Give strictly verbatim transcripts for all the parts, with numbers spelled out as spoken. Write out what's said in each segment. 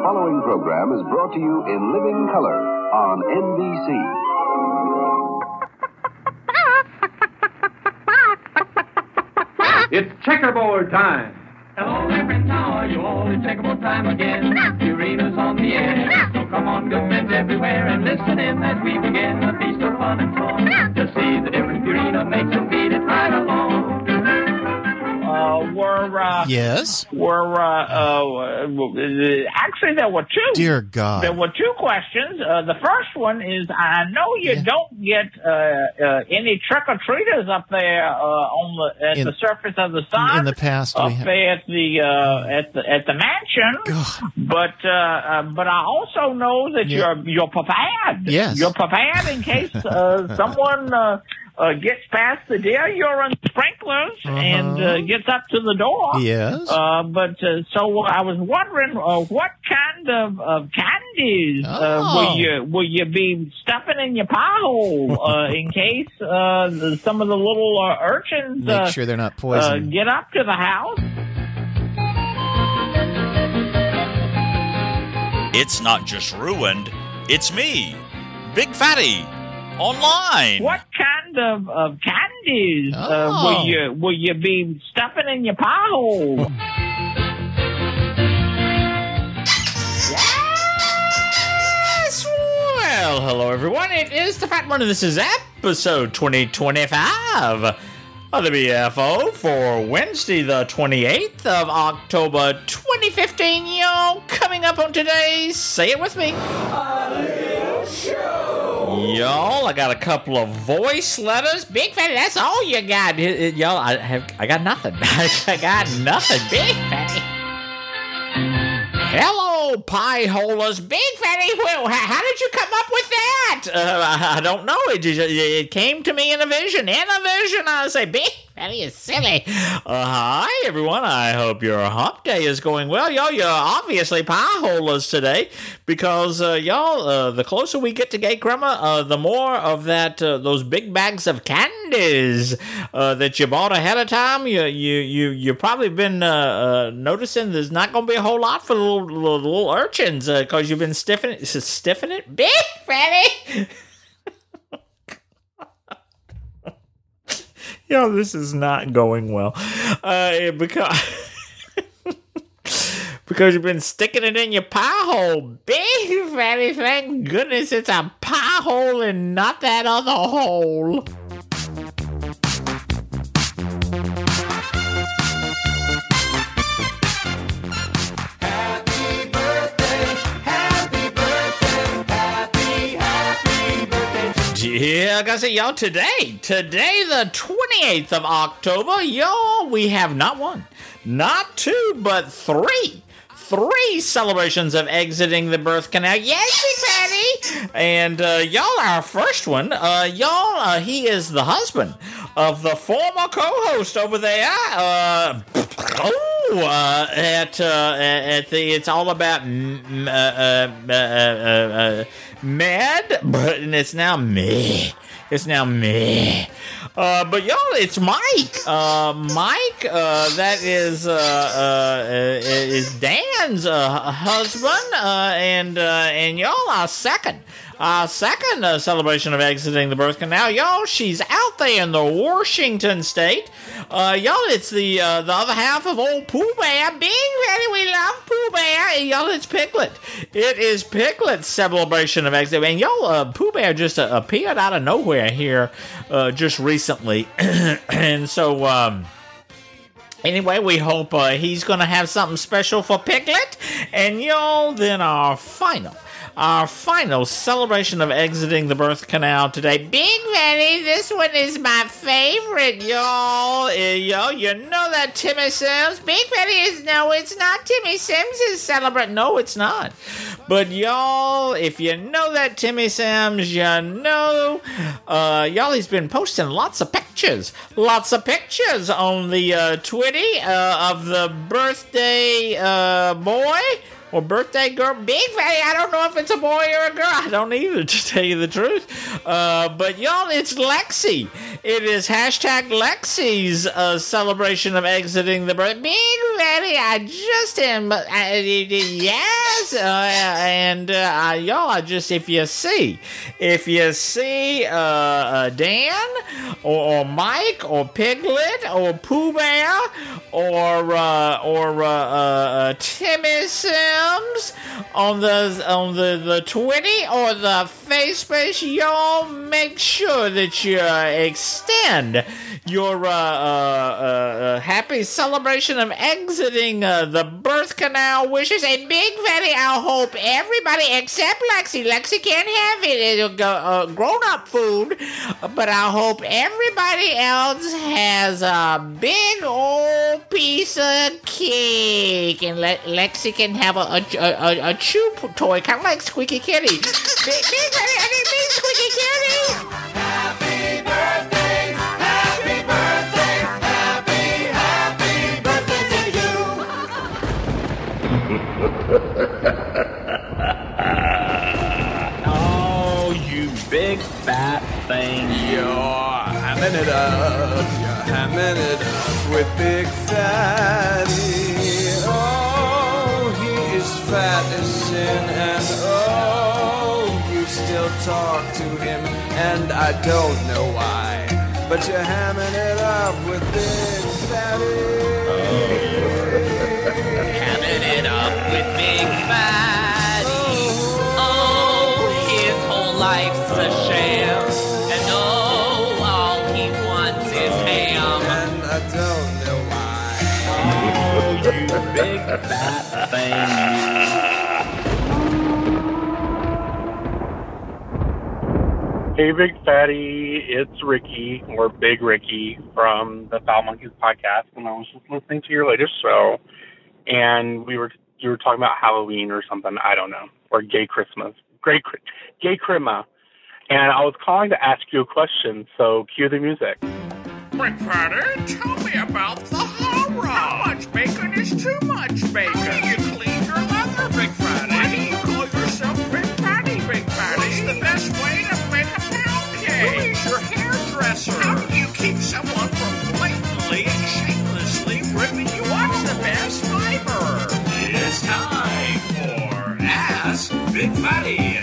following program is brought to you in living color on N B C. It's checkerboard time. Hello, Reverend Tower, you all in checkerboard time again. Purina's on the air, so come on, good friends everywhere, and listen in as we begin a feast of fun and song. To see the different Purina makes and beat it right along. Uh, we're, uh... Yes? We're, uh, uh... Actually, there were two. Dear God. There were two questions. Uh, the first one is, I know you yeah. don't get, uh, uh, any trick-or-treaters up there, uh, on the, at in, the surface of the sun. In the past, Up we have... there at the, uh, at the, at the mansion. God. But, uh, uh, but I also know that Yeah. you're, you're prepared. Yes. You're prepared in case, uh, someone, uh, Uh, gets past the deer urine sprinklers uh-huh. and uh, gets up to the door. Yes. Uh, but uh, so I was wondering uh, what kind of, of candies uh, Oh. will you will you be stuffing in your pie hole uh, in case uh, the, some of the little uh, urchins Make uh, sure they're not uh, poisoned. get up to the house? It's not just ruined, it's me, Big Fatty, online. What kind of, of candies uh, Oh. will you will you be stuffing in your pie hole? Yes! Well, hello everyone. It is the Fat One, and this is episode twenty twenty-five of the B F O for Wednesday, the twenty-eighth of October, twenty fifteen. Yo, coming up on today's Say It With Me. Y'all, I got a couple of voice letters. Big Fatty, that's all you got. It- it- y'all, I have, I got nothing. I got nothing. Big Fatty. Hello, pie holers. Big Fatty, well, how, how did you come up with that? Uh, I, I don't know. It, just, it came to me in a vision. In a vision, I say, Big Fatty is silly. Uh, hi, everyone. I hope your hump day is going well. Y'all, you're obviously pie holers today because, uh, y'all, uh, the closer we get to Gay Crema, uh, the more of that, uh, those big bags of candies uh, that you bought ahead of time, you, you, you, you've probably been uh, uh, noticing there's not going to be a whole lot for the little, little, little urchins because uh, you've been stiffing it. Stiffing it? Big Fatty! Yo, this is not going well. Uh, because... Because you've been sticking it in your pie hole. Big Fatty, thank goodness it's a pie hole and not that other hole. Happy birthday, happy birthday, happy, happy birthday. Yeah, I gotta say, y'all, today, today the twenty-eighth of October, y'all, we have not one, not two, but three. Three celebrations of exiting the birth canal. Yes, Big Fatty! And, uh, y'all, our first one, uh, y'all, uh, he is the husband of the former co-host over there, uh, oh, uh, at, uh, at the, it's all about, mm, uh, uh, uh, uh, uh, Mad, but, and it's now me. It's now me. Uh, but y'all, it's Mike. Uh, Mike, uh, that is, uh, uh, is Dan's, uh, husband, uh, and, uh, and y'all, our second, our second, uh, celebration of exiting the birth canal. Y'all, she's out there in the Washington state. Uh, y'all, it's the, uh, the other half of old Pooh Bear. Big Fatty, we love Pooh Bear. And y'all, it's Piglet. It is Piglet's celebration of exiting. And y'all, uh, Pooh Bear just uh, appeared out of nowhere here, uh, just recently. And so, um, anyway, we hope, uh, he's gonna have something special for Piglet. And y'all, then our final, our final celebration of exiting the birth canal today. Big Fatty, this one is my favorite, y'all. Uh, y'all, you know that Timmy Sims. Big Fatty is, no, it's not Timmy Sims' celebrate. No, it's not. But y'all, if you know that Timmy Sims, you know, uh, y'all, he's been posting lots of pictures, lots of pictures on the uh, Twitty uh, of the birthday uh, boy. or birthday girl. Big Fatty, I don't know if it's a boy or a girl. I don't either, to tell you the truth. Uh, but y'all, it's Lexi. It is hashtag Lexi's uh, celebration of exiting the birth. Big Fatty, I just am. Uh, yes, uh, and uh, y'all, I just if you see, if you see uh, uh, Dan or, or Mike or Piglet or Pooh Bear or uh, or uh, uh, Timmy Sims on the on the the Twitty or the Facebook, y'all make sure that you uh, extend your uh, uh, uh, happy celebration of exiting uh, the birth canal wishes. And Big Fatty, I hope everybody except Lexi. Lexi can't have it. It'll go uh, grown-up food. But I hope everybody else has a big old piece of cake. And Le- Lexi can have a, a, a, a chew toy, kind of like Squeaky Kitty. Big, Big Fatty, I didn't mean Squeaky Kitty. Happy birthday, happy birthday, happy, happy birthday to you. Oh, you big fat thing. You're hamming it up, you're hamming it up with Big Fatty. Oh, he is fat as sin, and oh, you still talk to him, and I don't know why, but you're hamming it up with Big Fatty. Hamming it up with Big Fatty. Oh, his whole life's a sham. And oh, all he wants is ham. And I don't know why. Oh, you big fat thing. Hey, Big Fatty, it's Ricky, or Big Ricky, from the Foul Monkeys podcast, and I was just listening to your latest show, and we were you were talking about Halloween or something, I don't know, or gay Christmas, gay, gay Christmas, and I was calling to ask you a question, so cue the music. Big Fatty, tell me about the horror. How much bacon is too much bacon? How do you clean your leather, Big Fatty? Why do you call yourself Big Fatty, Big Fatty? What's the best way to make a pound cake? Who is your hairdresser? How do you keep someone from blatantly and shamelessly ripping you off? What's the best fiber? It's time for Ask Big Fatty.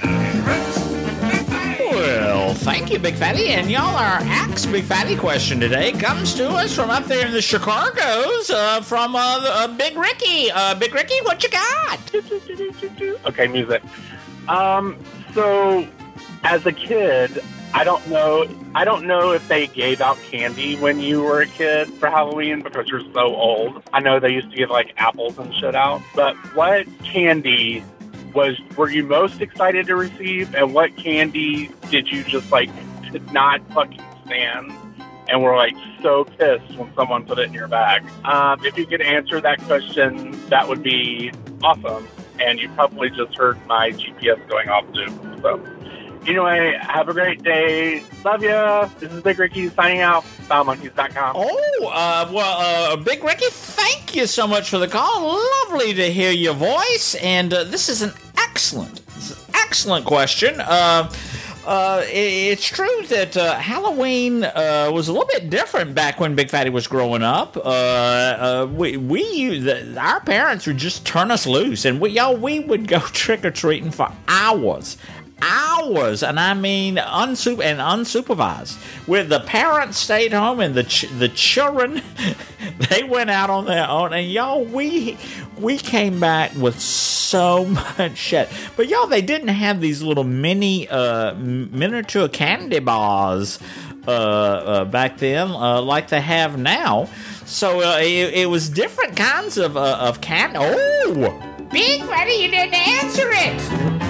Well, thank you, Big Fatty. And y'all, our Ask Big Fatty question today comes to us from up there in the Chicago's, uh, from uh, uh, Big Ricky. Uh, Big Ricky, what you got? Okay, music. Um, so, as a kid, I don't know. I don't know if they gave out candy when you were a kid for Halloween because you're so old. I know they used to give like apples and shit out. But what candy was were you most excited to receive, and what candy did you just like could not fucking stand and were like so pissed when someone put it in your bag? Um, if you could answer that question, that would be awesome. And you probably just heard my G P S going off too. So anyway, have a great day. Love ya. This is Big Ricky signing out. foul monkeys dot com. Oh, uh, well, uh, Big Ricky, thank you so much for the call. Lovely to hear your voice. And uh, this is an excellent, this is an excellent question. Uh, uh, it, it's true that uh, Halloween uh, was a little bit different back when Big Fatty was growing up. Uh, uh, we, we the, our parents would just turn us loose, and we, y'all, we would go trick or treating for hours. Hours, and I mean unsup- and unsupervised. Where the parents stayed home and the ch- the children, they went out on their own. And y'all, we we came back with so much shit. But y'all, they didn't have these little mini uh, miniature candy bars uh, uh, back then uh, like they have now. So uh, it, it was different kinds of uh, of candy. Oh, Big Fatty, you didn't answer it.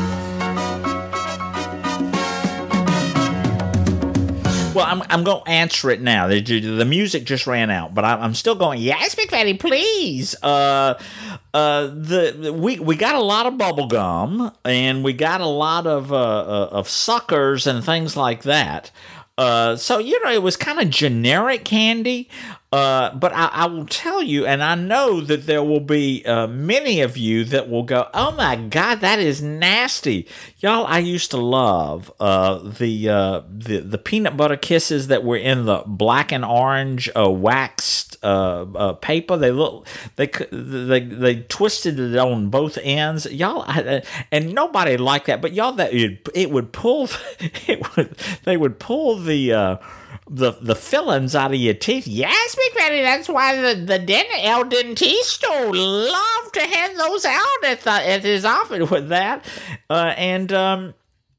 Well, I'm I'm going to answer it now. The, the music just ran out, but I'm, I'm still going, yes, Big Fatty, please. Uh, uh, the, the we we got a lot of bubble gum, and we got a lot of uh, uh, of suckers and things like that. Uh, so, you know, it was kind of generic candy. Uh, but I, I will tell you, and I know that there will be uh, many of you that will go, "Oh my God, that is nasty, y'all!" I used to love uh, the uh, the the peanut butter kisses that were in the black and orange uh, waxed uh, uh, paper. They look they they they twisted it on both ends, y'all, I, and nobody liked that. But y'all, that it, it would pull, it would they would pull the. Uh, The the fillings out of your teeth. Yes, Big Fatty, that's why the, the dent, El Dentisto loved to hand those out at, the, at his office with that. Uh, and um,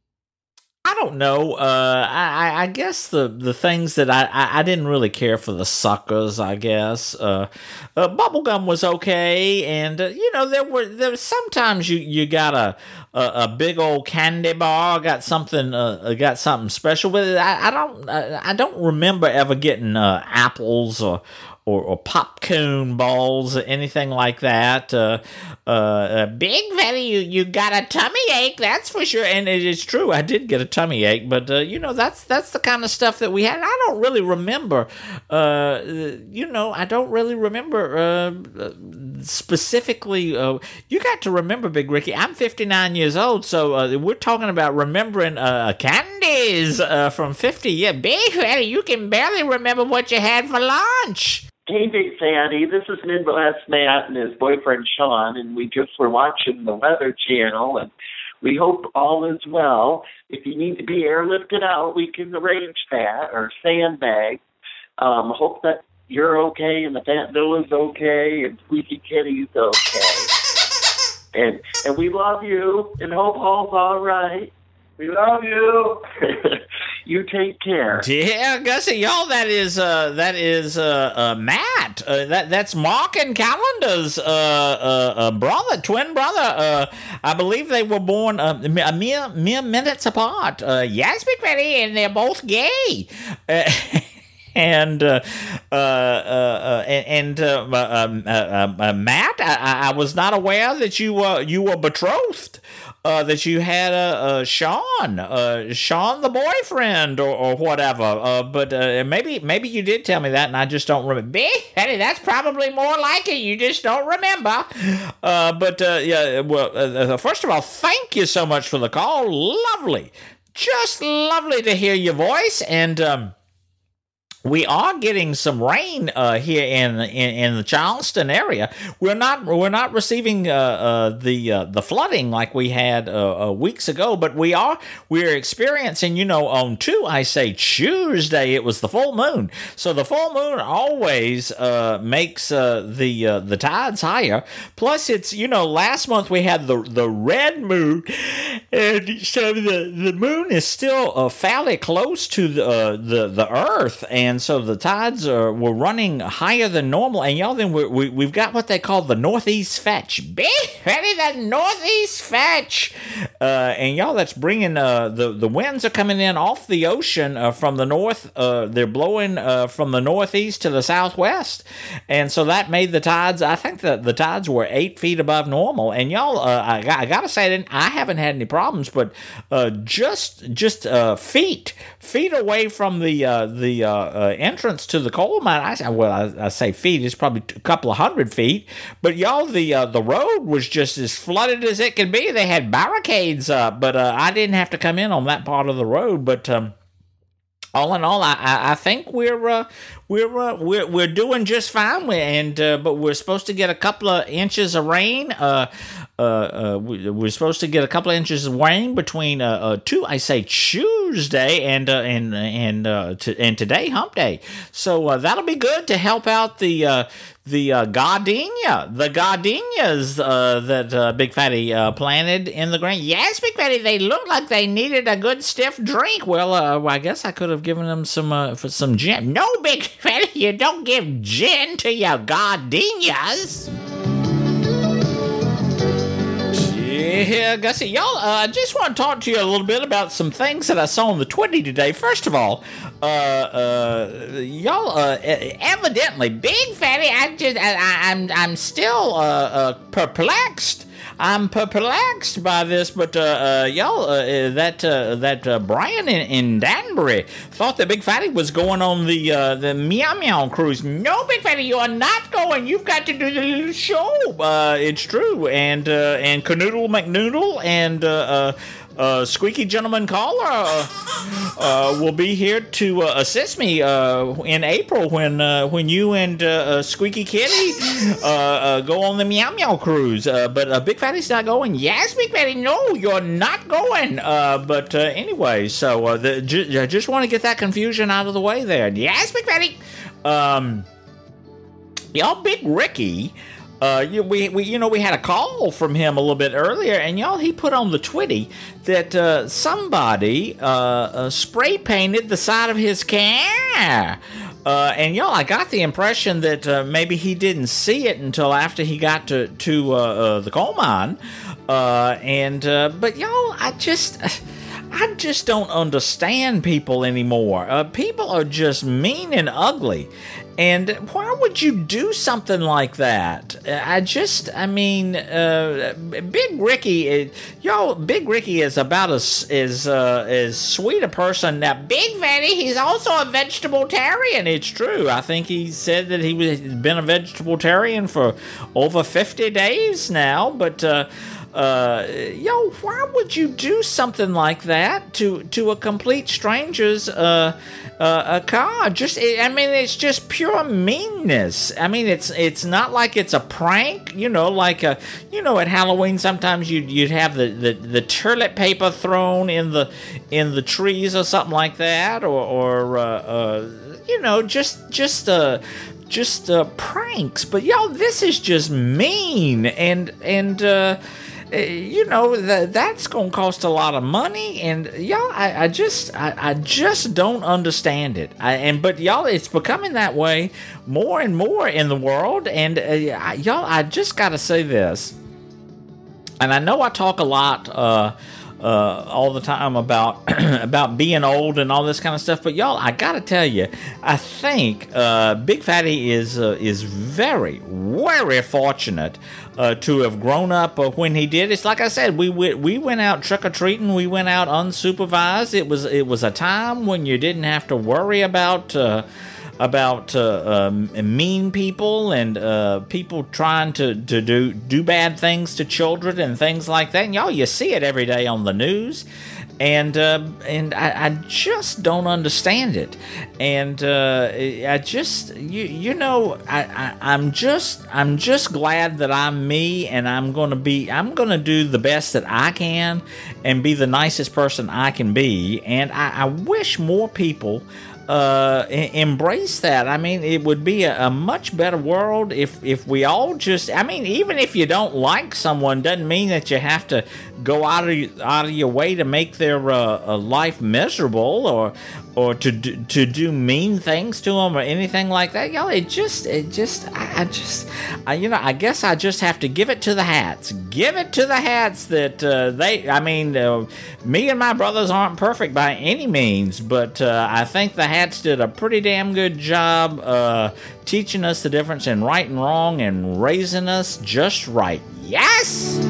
I don't know. Uh, I, I guess the, the things that I, I, I didn't really care for the suckers, I guess. Uh, uh, bubblegum was okay. And, uh, you know, there were there was sometimes you, you got a, a, a big old candy bar, got something uh, got something special with it. I, I don't I, I don't remember ever getting uh, apples or Or, or popcorn balls or anything like that. Uh, uh, uh, Big Fatty, you, you got a tummy ache, that's for sure. And it is true, I did get a tummy ache, but, uh, you know, that's that's the kind of stuff that we had. I don't really remember, uh, you know, I don't really remember uh, specifically. Uh, you got to remember, Big Ricky, I'm fifty-nine years old, so uh, we're talking about remembering uh, candies uh, from fifty years. Big Fatty, you can barely remember what you had for lunch. Hey, Big Fatty, this is Midwest Matt and his boyfriend Sean, and we just were watching the Weather Channel, and we hope all is well. If you need to be airlifted out, we can arrange that, or sandbag. Um, hope that you're okay, and the Fat Bill is okay, and Squeaky Kitty's okay. And and we love you, and hope all's all right. We love you. You take care. Yeah, Gussie, y'all, that is uh, that is uh, uh, Matt. Uh, that that's Mark and Calendar's uh, uh, uh, brother, twin brother. Uh, I believe they were born uh, a mere mere minutes apart. Uh, yes, Big Fatty, and they're both gay. Uh, And uh, uh, uh, and uh, uh, uh, uh, Matt, I, I was not aware that you uh, you were betrothed. Uh, that you had uh, uh, Sean, uh, Sean the boyfriend, or, or whatever. Uh, but uh, maybe maybe you did tell me that, and I just don't remember. Big Fatty, that's probably more like it. You just don't remember. Uh, but uh, yeah, well, uh, first of all, thank you so much for the call. Lovely, just lovely to hear your voice, and. Um, We are getting some rain uh, here in, in in the Charleston area. We're not we're not receiving uh, uh, the uh, the flooding like we had uh, uh, weeks ago, but we are we're experiencing. You know, on two I say Tuesday it was the full moon, so the full moon always uh, makes uh, the uh, the tides higher. Plus, it's you know last month we had the the red moon, and so the the moon is still uh, fairly close to the uh, the the Earth and. And so the tides are were running higher than normal, and y'all then we're, we we've got what they call the northeast fetch. Big Fatty, that northeast fetch, uh, and y'all that's bringing uh, the the winds are coming in off the ocean uh, from the north. Uh, they're blowing uh, from the northeast to the southwest, and so that made the tides. I think that the tides were eight feet above normal, and y'all, uh, I, I gotta say that I haven't had any problems, but uh, just just uh, feet feet away from the uh, the uh, Uh, entrance to the coal mine. I well, I, I say feet. It's probably a couple of hundred feet. But y'all, the uh, the road was just as flooded as it could be. They had barricades up, but uh, I didn't have to come in on that part of the road. But um, all in all, I, I, I think we're uh, we're uh, we're we're doing just fine. We, and uh, but we're supposed to get a couple of inches of rain. Uh, Uh, uh, we, we're supposed to get a couple of inches of rain between uh, uh, two, I say Tuesday and uh, and and uh, to, and today, Hump Day. So uh, that'll be good to help out the uh, the uh, gardenia, the gardenias uh, that uh, Big Fatty uh, planted in the ground. Yes, Big Fatty, they look like they needed a good stiff drink. Well, uh, I guess I could have given them some uh, for some gin. No, Big Fatty, you don't give gin to your gardenias. Yeah, Gussie, y'all, uh, I just want to talk to you a little bit about some things that I saw on the Twitter today. First of all, uh, uh, y'all, uh, evidently, Big Fatty, I just, I, I, I'm, I'm still uh, uh, perplexed. I'm perplexed by this, but uh, uh, y'all, uh, that uh, that uh, Brian in, in Danbury thought that Big Fatty was going on the uh, the Meow Meow cruise. No, Big Fatty, you are not going. You've got to do the little show. Uh, it's true, and uh, and Canoodle McNoodle and. Uh, uh, Uh, Squeaky Gentleman Caller uh, uh, will be here to uh, assist me uh, in April when uh, when you and uh, uh, Squeaky Kitty uh, uh, go on the Meow Meow cruise. Uh, but uh, Big Fatty's not going. Yes, Big Fatty, no, you're not going. Uh, but uh, anyway, so uh, the, ju- I just want to get that confusion out of the way there. Yes, Big Fatty. Um, y'all, Big Ricky. Uh, you, we, we, you know, we had a call from him a little bit earlier, and y'all, he put on the Twitty that uh, somebody uh, uh, spray painted the side of his car. Uh, and y'all, I got the impression that uh, maybe he didn't see it until after he got to to uh, uh, the coal mine. Uh, and uh, but y'all, I just. I just don't understand people anymore. Uh, people are just mean and ugly. And why would you do something like that? I just, I mean, uh, Big Ricky, uh, y'all, Big Ricky is about as, as, uh, as sweet a person. Now, Big Fatty, he's also a vegetable-tarian. It's true. I think he said that he was been a vegetable-tarian for over fifty days now. But, uh, Uh, yo, why would you do something like that to to a complete stranger's uh, uh a car? Just, I mean, it's just pure meanness. I mean, it's it's not like it's a prank, you know, like a, you know, at Halloween sometimes you'd you'd have the, the, the toilet paper thrown in the in the trees or something like that, or or uh, uh you know, just just uh. just uh, pranks. But y'all, this is just mean, and and uh, you know that that's gonna cost a lot of money, and y'all, I, I just I, I just don't understand it. I, and but y'all, it's becoming that way more and more in the world, and uh, I, y'all, I just gotta say this, and I know I talk a lot. Uh, Uh, all the time about about being old and all this kind of stuff, but y'all, I gotta tell you, I think uh, Big Fatty is uh, is very, very fortunate uh, to have grown up uh, when he did. It's like I said, we we, we went out trick or treating, we went out unsupervised. It was it was a time when you didn't have to worry about. Uh, about uh, um, mean people and uh, people trying to, to do do bad things to children and things like that. And y'all, you see it every day on the news. And uh, and I, I just don't understand it. And uh, I just you you know I, I I'm just I'm just glad that I'm me, and I'm gonna be I'm gonna do the best that I can and be the nicest person I can be. And I, I wish more people Uh, embrace that. I mean, it would be a, a much better world if, if we all just, I mean, even if you don't like someone, doesn't mean that you have to go out of out of your way to make their uh, life miserable, or or to do, to do mean things to them or anything like that. Y'all, it just, it just, I, I just, I, you know, I guess I just have to give it to the hats. Give it to the hats that uh, they, I mean, uh, me and my brothers aren't perfect by any means, but uh, I think the hats did a pretty damn good job uh, teaching us the difference in right and wrong and raising us just right. Yes!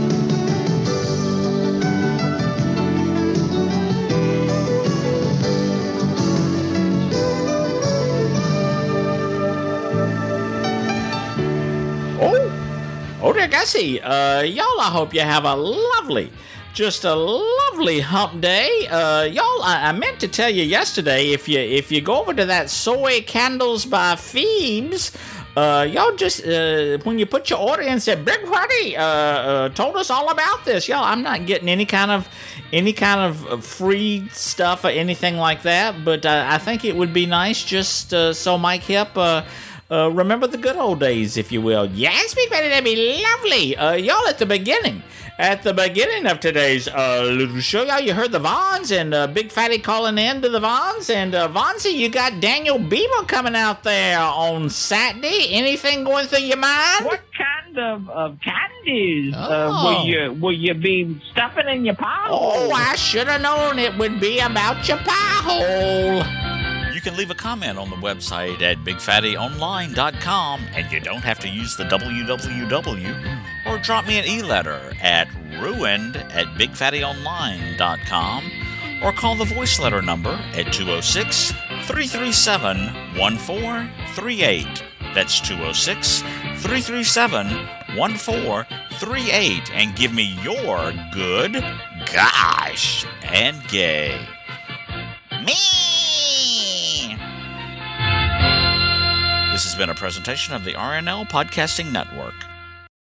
Oh, oh dear Gussie, uh, y'all, I hope you have a lovely, just a lovely hump day. Uh, y'all, I, I meant to tell you yesterday, if you if you go over to that Soy Candles by Phoebes, uh, y'all just, uh, when you put your order in, said, Big Fatty, uh, uh, told us all about this. Y'all, I'm not getting any kind of, any kind of free stuff or anything like that, but uh, I think it would be nice just uh, so Mike Hip, uh, Uh, remember the good old days, if you will. Yes, Big Fatty, that'd be lovely. Uh, y'all, at the beginning, at the beginning of today's uh, little show, y'all, you heard the Vons and uh, Big Fatty calling in to the Vons. And uh, Vonsie, you got Daniel Bieber coming out there on Saturday. Anything going through your mind? What kind of, of candies Oh. uh, will you will you be stuffing in your pie hole? Oh, I should have known it would be about your pie hole. You can leave a comment on the website at big fatty online dot com, and you don't have to use the w w w, or drop me an e-letter at ruined at big fatty online dot com, or call the voice letter number at two oh six, three three seven, one four three eight. That's two oh six, three three seven, one four three eight, and give me your good, gosh, and gay. Me! This has been a presentation of the R N L Podcasting Network.